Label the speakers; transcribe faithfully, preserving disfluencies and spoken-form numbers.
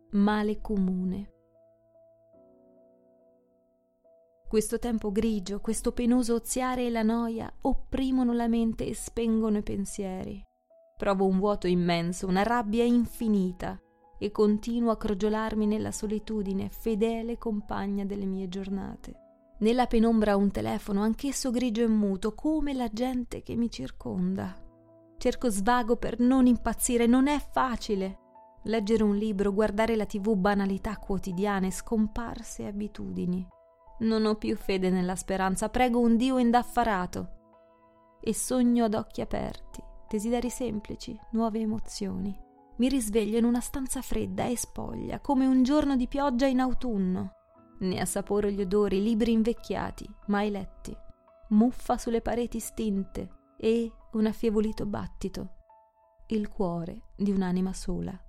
Speaker 1: male comune. Questo tempo grigio, questo penoso oziare e la noia opprimono la mente e spengono i pensieri. Provo un vuoto immenso, una rabbia infinita e continuo a crogiolarmi nella solitudine, fedele compagna delle mie giornate. Nella penombra un telefono, anch'esso grigio e muto, come la gente che mi circonda. Cerco svago per non impazzire, non è facile. Leggere un libro, guardare la tivù, banalità quotidiane, scomparse abitudini. Non ho più fede nella speranza, prego un Dio indaffarato e sogno ad occhi aperti, desideri semplici, nuove emozioni. Mi risveglio in una stanza fredda e spoglia, come un giorno di pioggia in autunno. Ne assaporo gli odori, libri invecchiati, mai letti, muffa sulle pareti stinte e un affievolito battito, il cuore di un'anima sola.